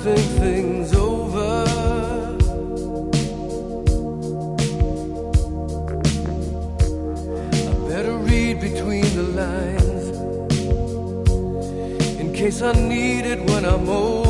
think things over. I better read between the lines in case I need it when I'm old.